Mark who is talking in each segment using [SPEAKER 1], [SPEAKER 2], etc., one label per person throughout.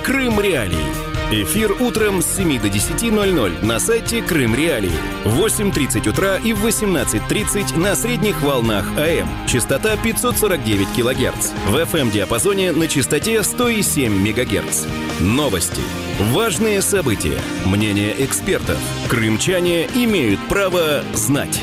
[SPEAKER 1] «Крым Реалии». Эфир утром с 7 до 10:00 на сайте Крым Реалии. В 8:30 утра и в 18:30 на средних волнах АМ. Частота 549 кГц. В FM-диапазоне на частоте 107 МГц. Новости. Важные события. Мнения экспертов. Крымчане имеют право знать.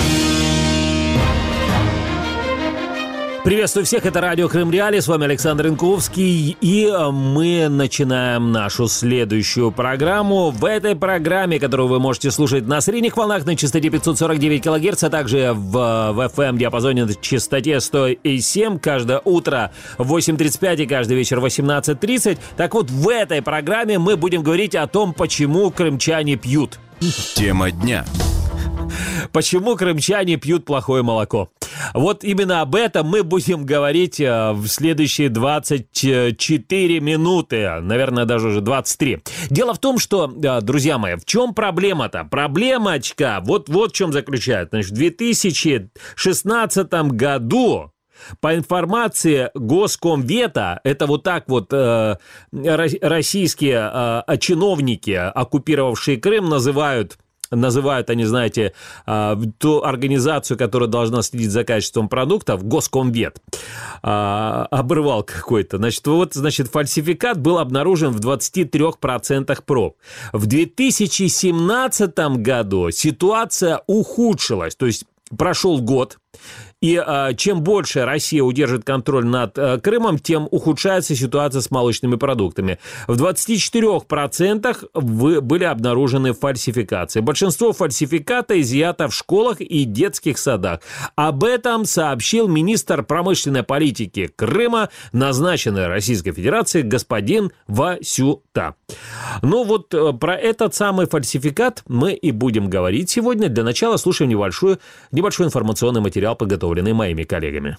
[SPEAKER 2] Приветствую всех, это радио Крым Реалии, с вами Александр Инковский, и мы начинаем нашу следующую программу. В этой программе, которую вы можете слушать на средних волнах на частоте 549 кГц, а также в FM-диапазоне на частоте 107, каждое утро в 8:35 и каждый вечер в 18:30. Так вот, в этой программе мы будем говорить о том, почему крымчане пьют.
[SPEAKER 1] Тема дня.
[SPEAKER 2] Почему крымчане пьют плохое молоко? Вот именно об этом мы будем говорить в следующие 24 минуты, наверное, даже уже 23. Дело в том, что, друзья мои, в чем проблема-то? Проблемочка вот в чем заключается. Значит, в 2016 году, по информации Госкомвета, это вот так вот российские чиновники, оккупировавшие Крым, называют, они, знаете, ту организацию, которая должна следить за качеством продуктов, Госкомвет, обрывал какой-то. Значит, фальсификат был обнаружен в 23% проб. В 2017 году ситуация ухудшилась, то есть прошел год, и чем больше Россия удержит контроль над Крымом, тем ухудшается ситуация с молочными продуктами. В 24% были обнаружены фальсификации. Большинство фальсификата изъято в школах и детских садах. Об этом сообщил министр промышленной политики Крыма, назначенный Российской Федерацией, господин Васюта. Ну вот про этот самый фальсификат мы и будем говорить сегодня. Для начала слушаем небольшой информационный материал, подготовленный моими коллегами.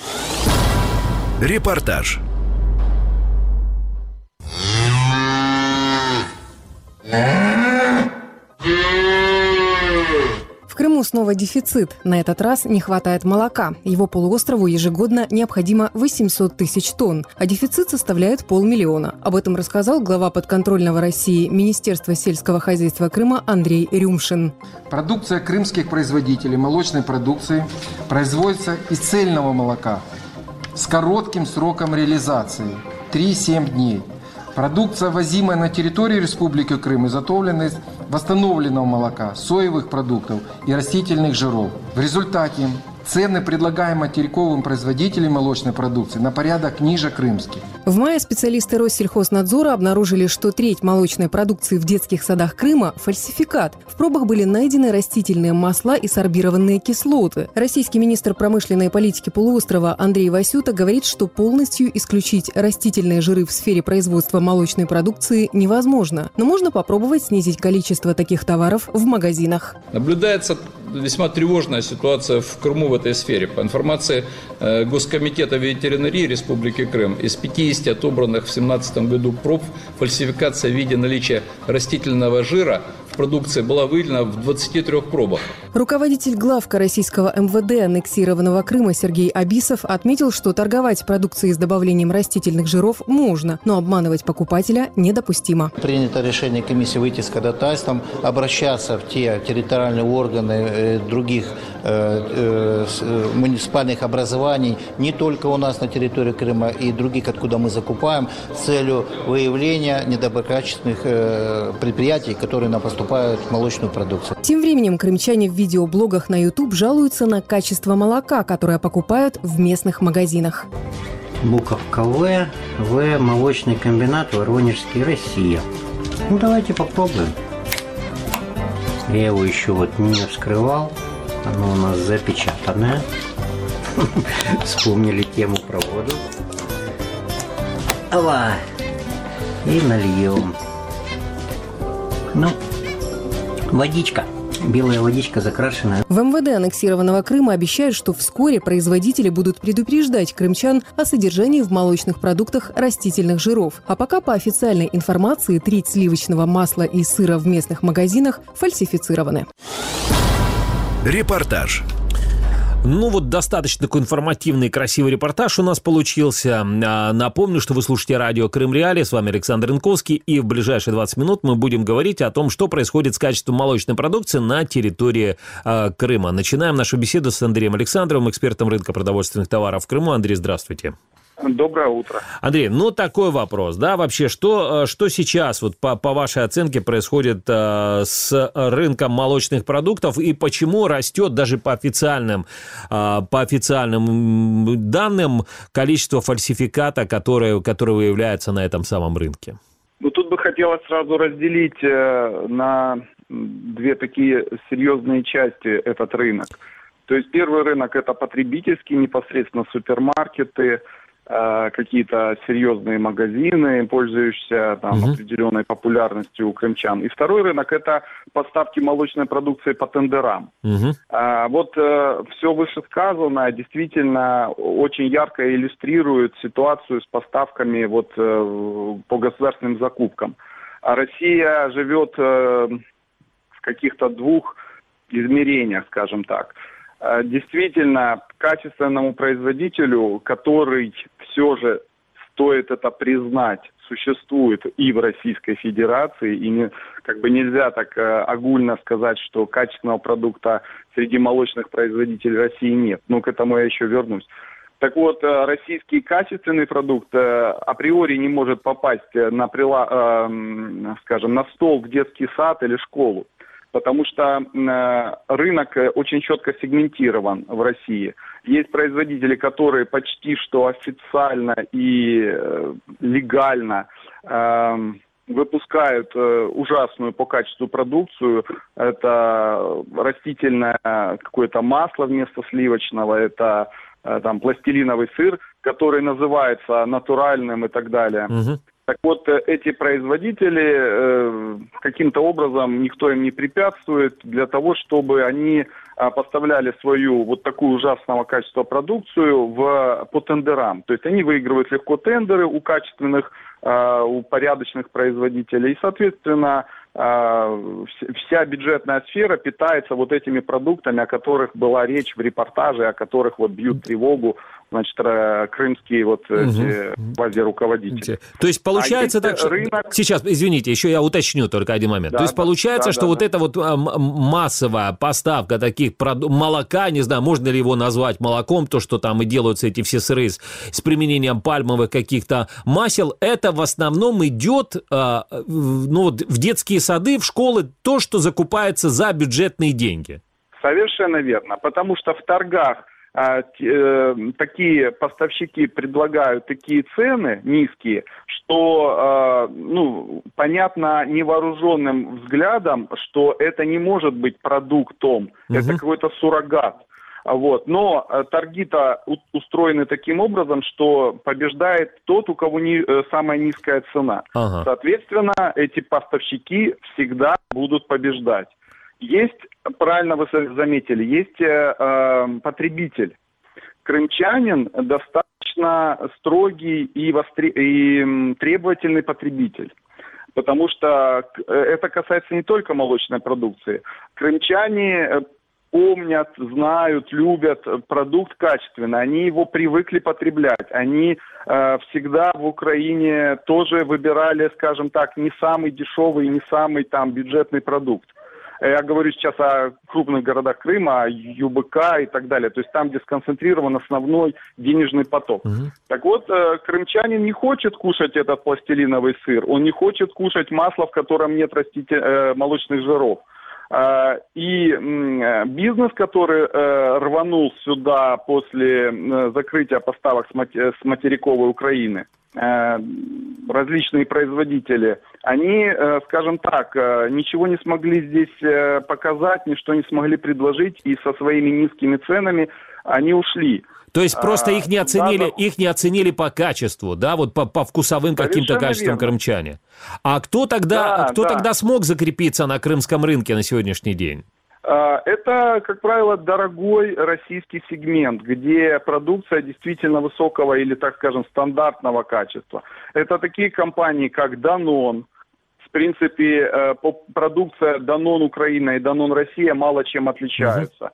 [SPEAKER 1] Репортаж.
[SPEAKER 3] В Крыму снова дефицит. На этот раз не хватает молока. Его полуострову ежегодно необходимо 800 тысяч тонн, а дефицит составляет 500 000. Об этом рассказал глава подконтрольного России Министерства сельского хозяйства Крыма Андрей Рюмшин.
[SPEAKER 4] Продукция крымских производителей молочной продукции производится из цельного молока с коротким сроком реализации – 3-7 дней. Продукция, возимая на территорию Республики Крым, изготовлена из восстановленного молока, соевых продуктов и растительных жиров. В результате цены, предлагаемые материковым производителям молочной продукции, на порядок ниже крымских.
[SPEAKER 3] В мае специалисты Россельхознадзора обнаружили, что треть молочной продукции в детских садах Крыма – фальсификат. В пробах были найдены растительные масла и сорбированные кислоты. Российский министр промышленной политики полуострова Андрей Васюта говорит, что полностью исключить растительные жиры в сфере производства молочной продукции невозможно. Но можно попробовать снизить количество таких товаров в магазинах.
[SPEAKER 5] Наблюдается весьма тревожная ситуация в Крыму в этой сфере. По информации Госкомитета ветеринарии Республики Крым, из 50 отобранных в 2017 году проб фальсификация в виде наличия растительного жира в продукции была выявлена в 23 пробах.
[SPEAKER 3] Руководитель главка российского МВД аннексированного Крыма Сергей Абисов отметил, что торговать продукцией с добавлением растительных жиров можно, но обманывать покупателя недопустимо.
[SPEAKER 6] Принято решение комиссии выйти с ходатайством, обращаться в те территориальные органы других муниципальных образований, не только у нас на территории Крыма и других, откуда мы закупаем, с целью выявления недоброкачественных предприятий, которые нам поступают в молочную продукцию.
[SPEAKER 3] Тем временем крымчане в видеоблогах на YouTube жалуются на качество молока, которое покупают в местных магазинах.
[SPEAKER 7] Буковка В, молочный комбинат Воронежский, Россия. Ну, давайте попробуем. Я его еще не вскрывал. Оно у нас запечатанное. Вспомнили тему про воду. И нальем. Водичка. Белая водичка закрашенная.
[SPEAKER 3] В МВД аннексированного Крыма обещают, что вскоре производители будут предупреждать крымчан о содержании в молочных продуктах растительных жиров. А пока по официальной информации треть сливочного масла и сыра в местных магазинах фальсифицированы.
[SPEAKER 1] Репортаж.
[SPEAKER 2] Ну вот достаточно такой информативный и красивый репортаж у нас получился. Напомню, что вы слушаете радио Крым Реалии. С вами Александр Янковский. И в ближайшие 20 минут мы будем говорить о том, что происходит с качеством молочной продукции на территории Крыма. Начинаем нашу беседу с Андреем Александровым, экспертом рынка продовольственных товаров в Крыму. Андрей, здравствуйте.
[SPEAKER 8] Доброе утро.
[SPEAKER 2] Андрей, ну такой вопрос, да, вообще, что сейчас, вот по вашей оценке, происходит с рынком молочных продуктов и почему растет даже по официальным данным количество фальсификата, которое выявляется на этом самом рынке?
[SPEAKER 8] Ну, тут бы хотелось сразу разделить на две такие серьезные части этот рынок. То есть первый рынок – это потребительский, непосредственно супермаркеты, какие-то серьезные магазины, пользующиеся определенной популярностью у крымчан. И второй рынок – это поставки молочной продукции по тендерам. Вот все вышесказанное действительно очень ярко иллюстрирует ситуацию с поставками по государственным закупкам. А Россия живет в каких-то двух измерениях, скажем так. Действительно, качественному производителю, который все же, стоит это признать, существует и в Российской Федерации, и нельзя так огульно сказать, что качественного продукта среди молочных производителей России нет. Но к этому я еще вернусь. Так вот, российский качественный продукт априори не может попасть на стол в детский сад или школу. Потому что рынок очень четко сегментирован в России. Есть производители, которые почти что официально и легально выпускают ужасную по качеству продукцию. Это растительное какое-то масло вместо сливочного, это пластилиновый сыр, который называется натуральным и так далее. Так вот, эти производители, каким-то образом никто им не препятствует для того, чтобы они поставляли свою вот такую ужасного качества продукцию по тендерам. То есть они выигрывают легко тендеры у качественных, у порядочных производителей. И, соответственно, вся бюджетная сфера питается вот этими продуктами, о которых была речь в репортаже, о которых бьют тревогу, крымские квази-руководители.
[SPEAKER 2] То есть получается так, что... Рынок... Сейчас, извините, еще я уточню только один момент. То есть получается, что эта массовая поставка таких молока, не знаю, можно ли его назвать молоком, то, что там и делаются эти все сыры с применением пальмовых каких-то масел, это в основном идет в детские сады, в школы, то, что закупается за бюджетные деньги.
[SPEAKER 8] Совершенно верно, потому что в торгах такие поставщики предлагают такие цены низкие, что понятно невооруженным взглядом, что это не может быть продуктом, это какой-то суррогат. Но торги-то устроены таким образом, что побеждает тот, у кого самая низкая цена. Соответственно, эти поставщики всегда будут побеждать. Есть, правильно вы заметили, есть потребитель. Крымчанин достаточно строгий и требовательный потребитель. Потому что это касается не только молочной продукции. Крымчане помнят, знают, любят продукт качественный. Они его привыкли потреблять. Они всегда в Украине тоже выбирали, скажем так, не самый дешевый, не самый бюджетный продукт. Я говорю сейчас о крупных городах Крыма, ЮБК и так далее. То есть там, где сконцентрирован основной денежный поток. Так вот, крымчанин не хочет кушать этот пластилиновый сыр. Он не хочет кушать масло, в котором нет молочных жиров. И бизнес, который рванул сюда после закрытия поставок с материковой Украины, различные производители, они, скажем так, ничего не смогли здесь показать, ничто не смогли предложить, и со своими низкими ценами они ушли.
[SPEAKER 2] То есть просто их не оценили по качеству, да, по вкусовым каким-то качествам крымчане. А кто тогда смог закрепиться на крымском рынке на сегодняшний день?
[SPEAKER 8] Это, как правило, дорогой российский сегмент, где продукция действительно высокого или, так скажем, стандартного качества. Это такие компании, как Danone. В принципе, продукция Danone Украина и Danone Россия мало чем отличаются.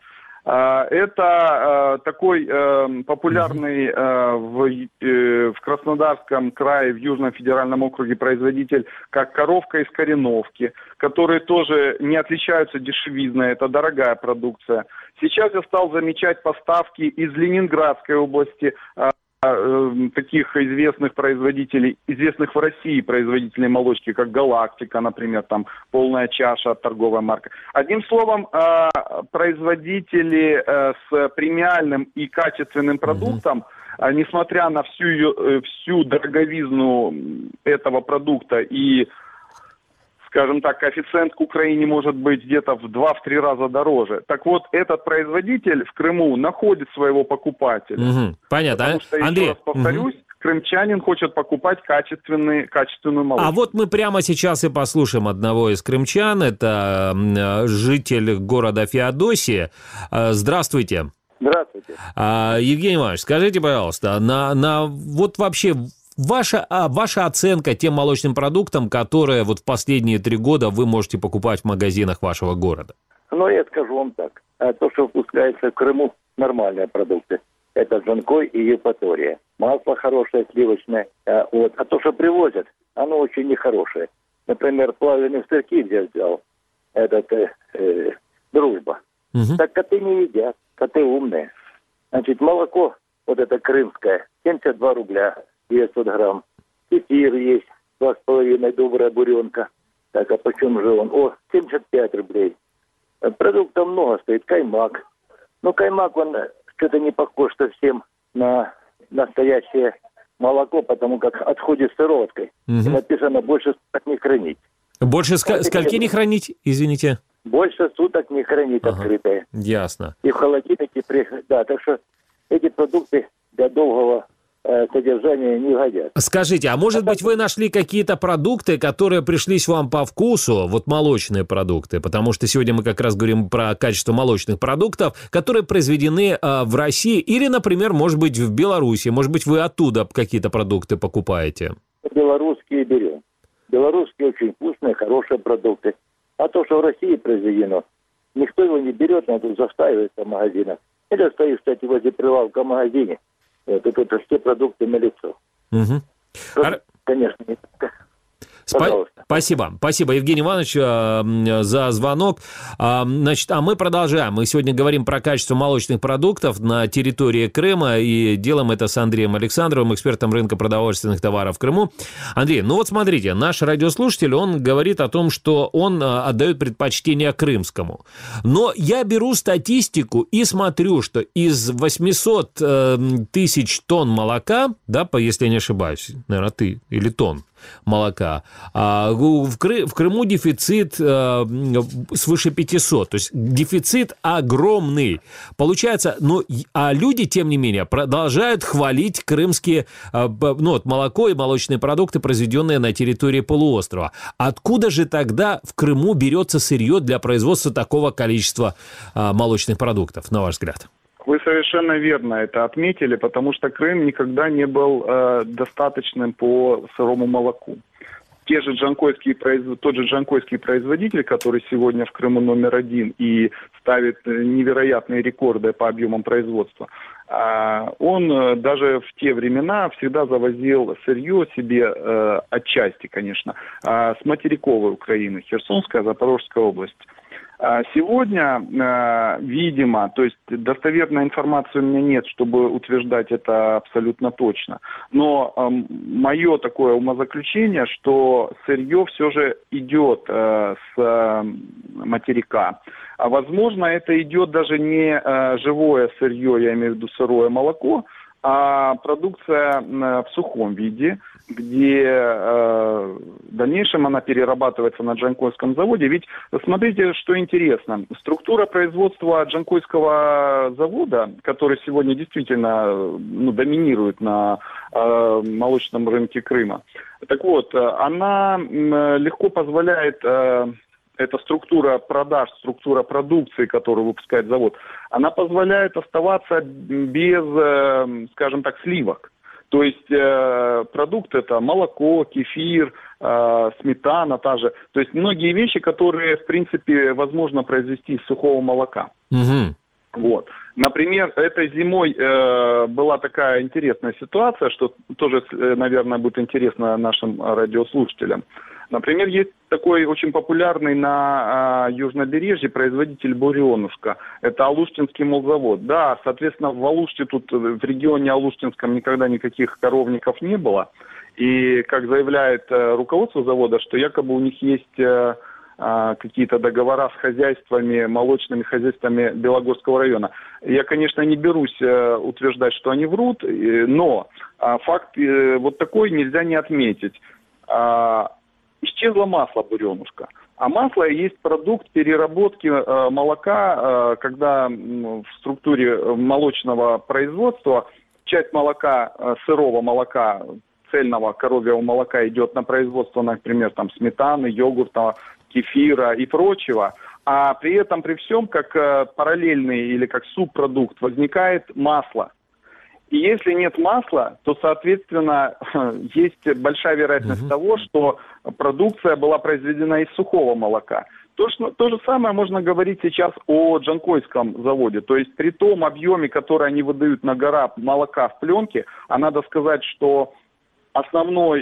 [SPEAKER 8] Это такой популярный в Краснодарском крае, в Южном федеральном округе производитель, как коровка из Кореновки, которые тоже не отличаются дешевизной, это дорогая продукция. Сейчас я стал замечать поставки из Ленинградской области, таких известных производителей, известных в России производителей молочки, как «Галактика», например, там «Полная чаша», торговая марка. Одним словом, производители с премиальным и качественным продуктом, несмотря на всю дороговизну этого продукта и, скажем так, коэффициент к Украине может быть где-то в 2-3 раза дороже. Так вот, этот производитель в Крыму находит своего покупателя.
[SPEAKER 2] Понятно.
[SPEAKER 8] Потому что, еще раз повторюсь, крымчанин хочет покупать качественную молочку.
[SPEAKER 2] А вот мы прямо сейчас и послушаем одного из крымчан. Это житель города Феодосия. Здравствуйте.
[SPEAKER 9] Здравствуйте.
[SPEAKER 2] Евгений Иванович, скажите, пожалуйста, вот вообще... Ваша оценка тем молочным продуктам, которые вот в последние 3 года вы можете покупать в магазинах вашего города?
[SPEAKER 9] Ну, я скажу вам так. То, что выпускается в Крыму, нормальные продукты. Это Джанкой и Евпатория. Масло хорошее, сливочное. Вот. А то, что привозят, оно очень нехорошее. Например, плавленые сырки взял. Дружба. Так коты не едят. Коты умные. Значит, молоко, вот это крымское, 72 рубля. 900 грамм. Кефир есть, 2,5, добрая буренка. Так, а почем же он? 75 рублей. Продуктов много стоит. Каймак. Но каймак, он что-то не похож совсем на настоящее молоко, потому как отходит сыроваткой. И написано, больше суток не хранить.
[SPEAKER 2] Больше скольки не хранить, извините?
[SPEAKER 9] Больше суток не хранить открытое.
[SPEAKER 2] Ясно.
[SPEAKER 9] И в холодильнике, да, так что эти продукты для долгого содержания не годятся.
[SPEAKER 2] Скажите, а может быть вы нашли какие-то продукты, которые пришлись вам по вкусу, вот молочные продукты, потому что сегодня мы как раз говорим про качество молочных продуктов, которые произведены в России или, например, может быть, в Беларуси, может быть, вы оттуда какие-то продукты покупаете?
[SPEAKER 9] Белорусские берем. Белорусские очень вкусные, хорошие продукты. А то, что в России произведено, никто его не берет, надо застаивается в магазинах. Или стоит, кстати, возле прилавка в магазине. Это все продукты на лицо. Конечно, не так.
[SPEAKER 2] Спасибо, Евгений Иванович, за звонок. Значит, а мы продолжаем. Мы сегодня говорим про качество молочных продуктов на территории Крыма и делаем это с Андреем Александровым, экспертом рынка продовольственных товаров в Крыму. Андрей, ну вот смотрите, наш радиослушатель, он говорит о том, что он отдает предпочтение крымскому. Но я беру статистику и смотрю, что из 800 тысяч тонн молока, да, если я не ошибаюсь, наверное, или тонн молока, в Крыму дефицит свыше 500, то есть дефицит огромный. Получается, а люди, тем не менее, продолжают хвалить крымские молоко и молочные продукты, произведенные на территории полуострова. Откуда же тогда в Крыму берется сырье для производства такого количества молочных продуктов, на ваш взгляд?
[SPEAKER 8] Вы совершенно верно это отметили, потому что Крым никогда не был достаточным по сырому молоку. Тот же джанкойский производитель, который сегодня в Крыму номер 1 и ставит невероятные рекорды по объемам производства, он даже в те времена всегда завозил сырье себе отчасти, конечно, с материковой Украины, Херсонская, Запорожская область. Сегодня, видимо, то есть достоверной информации у меня нет, чтобы утверждать это абсолютно точно, но мое такое умозаключение, что сырье все же идет с материка. А возможно, это идет даже не живое сырье, я имею в виду сырое молоко, а продукция в сухом виде, где в дальнейшем она перерабатывается на Джанкойском заводе. Ведь смотрите, что интересно. Структура производства Джанкойского завода, который сегодня действительно доминирует на молочном рынке Крыма, так вот, она легко позволяет... Эта структура продаж, структура продукции, которую выпускает завод, она позволяет оставаться без, скажем так, сливок. То есть продукт это молоко, кефир, сметана та же. То есть многие вещи, которые, в принципе, возможно произвести из сухого молока. Вот. Например, этой зимой была такая интересная ситуация, что тоже, наверное, будет интересно нашим радиослушателям. Например, есть такой очень популярный на южнобережье производитель буренушка. Это Алуштинский молзавод. Да, соответственно, в Алуште, тут в регионе Алуштинском никогда никаких коровников не было. И, как заявляет руководство завода, что якобы у них есть какие-то договора с хозяйствами, молочными хозяйствами Белогорского района. Я, конечно, не берусь утверждать, что они врут, но факт вот такой нельзя не отметить. Исчезло масло буренушка. А масло есть продукт переработки молока, когда в структуре молочного производства часть молока, сырого молока, цельного коровьего молока идет на производство, например, там, сметаны, йогурта, кефира и прочего. А при этом, при всем, как параллельный или как субпродукт возникает масло. И если нет масла, то, соответственно, есть большая вероятность того, что продукция была произведена из сухого молока. То же самое можно говорить сейчас о Джанкойском заводе. То есть при том объеме, который они выдают на гора молока в пленке, а надо сказать, что основной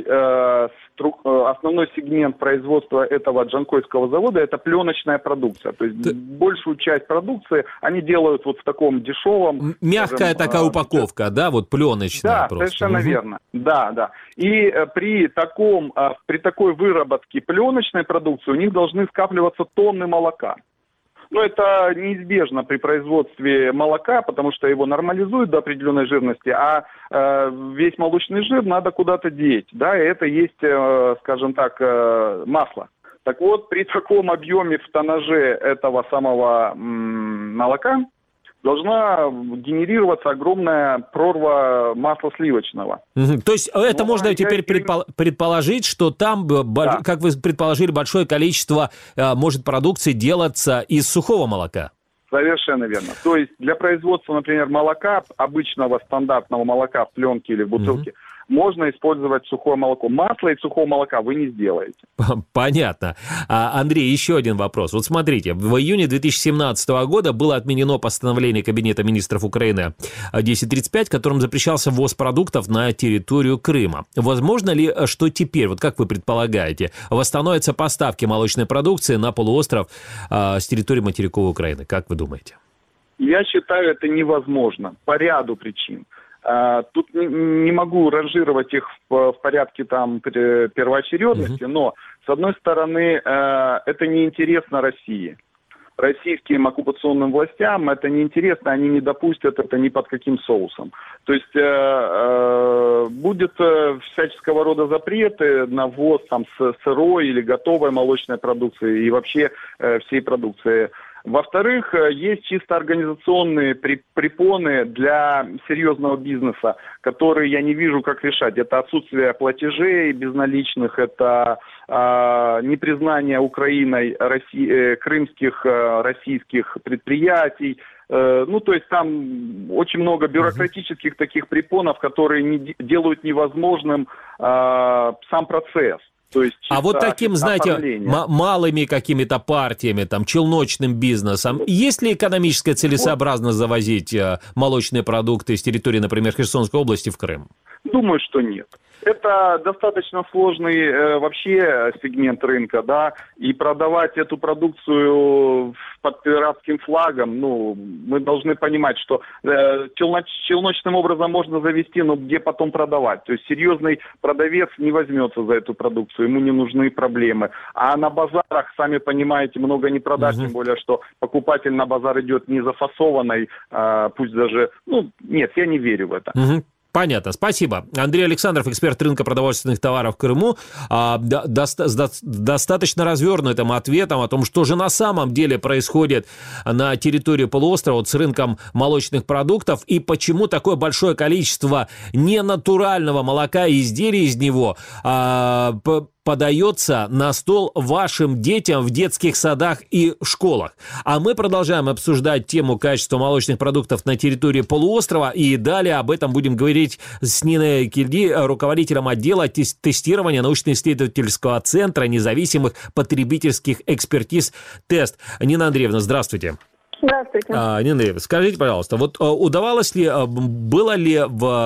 [SPEAKER 8] сегмент производства этого Джанкойского завода – это пленочная продукция. То есть большую часть продукции они делают вот в таком дешевом…
[SPEAKER 2] Мягкая такая упаковка, да, вот пленочная
[SPEAKER 8] да,
[SPEAKER 2] просто.
[SPEAKER 8] Совершенно верно. Да. И при такой выработке пленочной продукции у них должны скапливаться тонны молока. Но это неизбежно при производстве молока, потому что его нормализуют до определенной жирности, а весь молочный жир надо куда-то деть, да, и это есть, скажем так, масло. Так вот, при таком объеме в тоннаже этого самого молока должна генерироваться огромная прорва масла сливочного.
[SPEAKER 2] То есть это можно теперь предположить, что там, да, как вы предположили, большое количество может продукции делаться из сухого молока.
[SPEAKER 8] Совершенно верно. То есть для производства, например, молока, обычного стандартного молока в пленке или в бутылке, можно использовать сухое молоко. Масло из сухого молока вы не сделаете.
[SPEAKER 2] Понятно. Андрей, еще один вопрос. Вот смотрите, в июне 2017 года было отменено постановление Кабинета министров Украины 1035, которым запрещался ввоз продуктов на территорию Крыма. Возможно ли, что теперь, вот как вы предполагаете, восстановятся поставки молочной продукции на полуостров с территории материковой Украины? Как вы думаете?
[SPEAKER 8] Я считаю, это невозможно по ряду причин. Тут не могу ранжировать их в порядке там первоочередности, но, с одной стороны, это неинтересно России. Российским оккупационным властям это неинтересно, они не допустят это ни под каким соусом. То есть будет всяческого рода запреты на ввоз там сырой или готовой молочной продукции и вообще всей продукции. Во-вторых, есть чисто организационные препоны для серьезного бизнеса, которые я не вижу, как решать. Это отсутствие платежей безналичных, это непризнание Украиной крымских российских предприятий. Ну, то есть там очень много бюрократических таких препонов, которые делают невозможным сам процесс. То есть
[SPEAKER 2] а вот таким, знаете, малыми какими-то партиями, там, челночным бизнесом, есть ли экономическая целесообразность завозить молочные продукты с территории, например, Херсонской области в Крым?
[SPEAKER 8] Думаю, что нет. Это достаточно сложный вообще сегмент рынка, да, и продавать эту продукцию под пиратским флагом, ну, мы должны понимать, что челночным образом можно завести, но где потом продавать? То есть серьезный продавец не возьмется за эту продукцию, ему не нужны проблемы. А на базарах, сами понимаете, много не продать, тем более, что покупатель на базар идет не зафасованной, пусть даже, ну, нет, я не верю в это.
[SPEAKER 2] Понятно, спасибо. Андрей Александров, эксперт рынка продовольственных товаров в Крыму, достаточно развернутым ответом о том, что же на самом деле происходит на территории полуострова вот с рынком молочных продуктов и почему такое большое количество ненатурального молока и изделий из него подается на стол вашим детям в детских садах и школах. А мы продолжаем обсуждать тему качества молочных продуктов на территории полуострова, и далее об этом будем говорить с Ниной Кильди, руководителем отдела тестирования научно-исследовательского центра независимых потребительских экспертиз «Тест». Нина Андреевна, здравствуйте.
[SPEAKER 10] Здравствуйте.
[SPEAKER 2] Нина Андреевна, скажите, пожалуйста, вот удавалось ли, было ли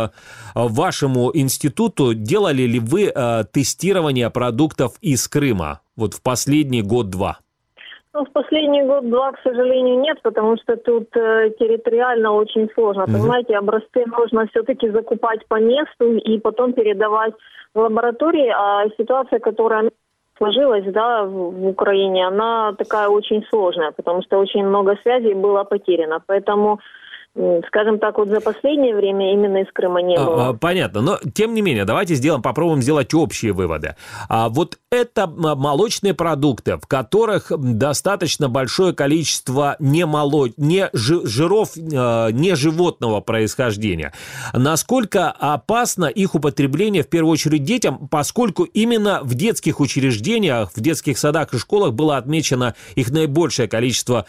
[SPEAKER 2] вашему институту, делали ли вы тестирование продуктов из Крыма вот в последний год-два?
[SPEAKER 10] Ну, в последний год-два, к сожалению, нет, потому что тут территориально очень сложно. Понимаете, образцы нужно все-таки закупать по месту и потом передавать в лаборатории. А ситуация, которая сложилась, да, в Украине, она такая очень сложная, потому что очень много связей было потеряно. Поэтому, скажем так, вот за последнее время именно из Крыма не было.
[SPEAKER 2] Понятно, но тем не менее, давайте попробуем сделать общие выводы. Вот это молочные продукты, в которых достаточно большое количество жиров не животного происхождения. Насколько опасно их употребление, в первую очередь, детям, поскольку именно в детских учреждениях, в детских садах и школах было отмечено их наибольшее количество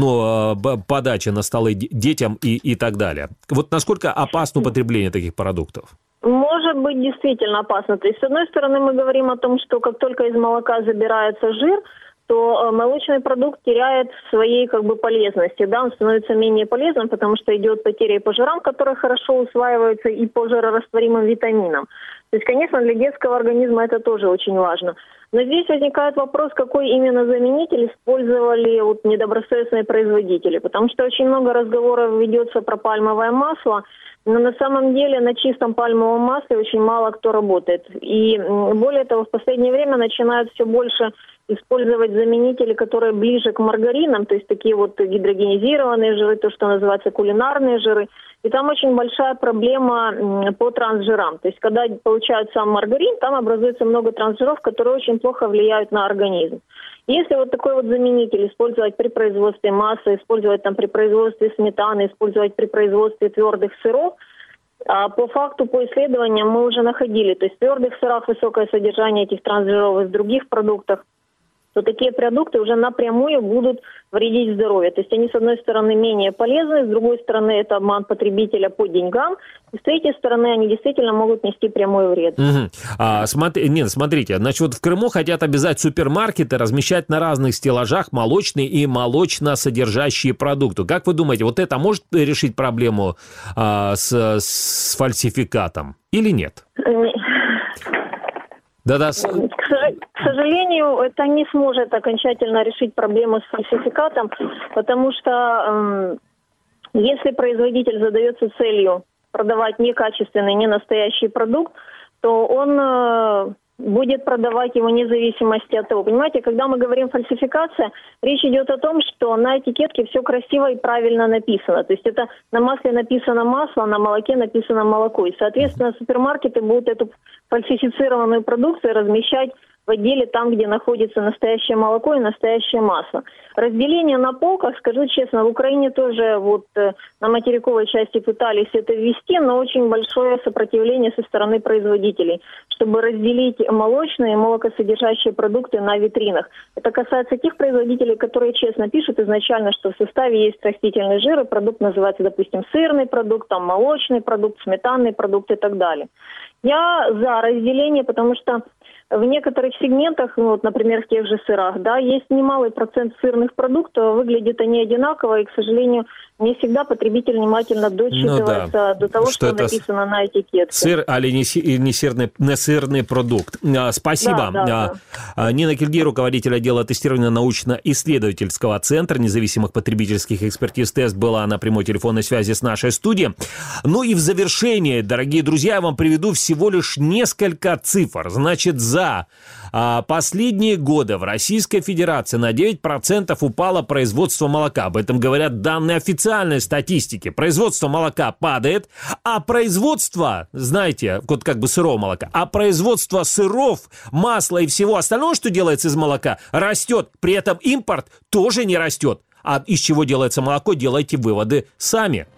[SPEAKER 2] подачи на столы детям и так далее. Вот насколько опасно употребление таких продуктов?
[SPEAKER 10] Может быть, действительно опасно. То есть, с одной стороны, мы говорим о том, что как только из молока забирается жир, то молочный продукт теряет своей полезности, да, он становится менее полезным, потому что идет потеря и по жирам, которые хорошо усваиваются, и по жирорастворимым витаминам. То есть, конечно, для детского организма это тоже очень важно. Но здесь возникает вопрос, какой именно заменитель использовали недобросовестные производители, потому что очень много разговоров ведется про пальмовое масло, но на самом деле на чистом пальмовом масле очень мало кто работает. И более того, в последнее время начинают все больше использовать заменители, которые ближе к маргаринам, то есть такие гидрогенизированные жиры, то, что называется кулинарные жиры. И там очень большая проблема по трансжирам. То есть когда получают сам маргарин, там образуется много трансжиров, которые очень плохо влияют на организм. Если такой заменитель использовать при производстве масла, использовать при производстве сметаны, использовать при производстве твердых сыров, по факту, по исследованиям мы уже находили, то есть в твердых сырах высокое содержание этих трансжиров и в других продуктах, то такие продукты уже напрямую будут вредить здоровью. То есть они, с одной стороны, менее полезны, с другой стороны, это обман потребителя по деньгам, и с третьей стороны, они действительно могут нести прямой вред.
[SPEAKER 2] Смотрите, значит, в Крыму хотят обязать супермаркеты размещать на разных стеллажах молочные и молочно содержащие продукты. Как вы думаете, вот это может решить проблему с фальсификатом или нет?
[SPEAKER 10] К сожалению, это не сможет окончательно решить проблему с фальсификатом, потому что если производитель задается целью продавать некачественный, не настоящий продукт, то он будет продавать его вне зависимости от того. Понимаете, когда мы говорим фальсификация, речь идет о том, что на этикетке все красиво и правильно написано. То есть это на масле написано масло, на молоке написано молоко. И, соответственно, супермаркеты будут эту фальсифицированную продукцию размещать в отделе там, где находится настоящее молоко и настоящее масло. Разделение на полках, скажу честно, в Украине тоже на материковой части пытались это ввести, но очень большое сопротивление со стороны производителей, чтобы разделить молочные и молокосодержащие продукты на витринах. Это касается тех производителей, которые честно пишут изначально, что в составе есть растительный жир, и продукт называется, допустим, сырный продукт, молочный продукт, сметанный продукт и так далее. Я за разделение, потому что в некоторых сегментах, например, в тех же сырах, да, есть немалый процент сырных продуктов, выглядят они одинаково, и, к сожалению, не всегда потребитель внимательно дочитывается до того, что написано на этикетке.
[SPEAKER 2] Сыр, але не сырный продукт. Спасибо.
[SPEAKER 10] Да.
[SPEAKER 2] Нина Кильгей, руководитель отдела тестирования научно-исследовательского центра независимых потребительских экспертиз ТЭСТ, была на прямой телефонной связи с нашей студией. Ну и в завершение, дорогие друзья, я вам приведу всего лишь несколько цифр. Значит, за последние годы в Российской Федерации на 9% упало производство молока. Об этом говорят данные официальной статистики. Производство молока падает, а производство, знаете, сырого молока, а производство сыров, масла и всего остального, что делается из молока, растет. При этом импорт тоже не растет. А из чего делается молоко, делайте выводы сами.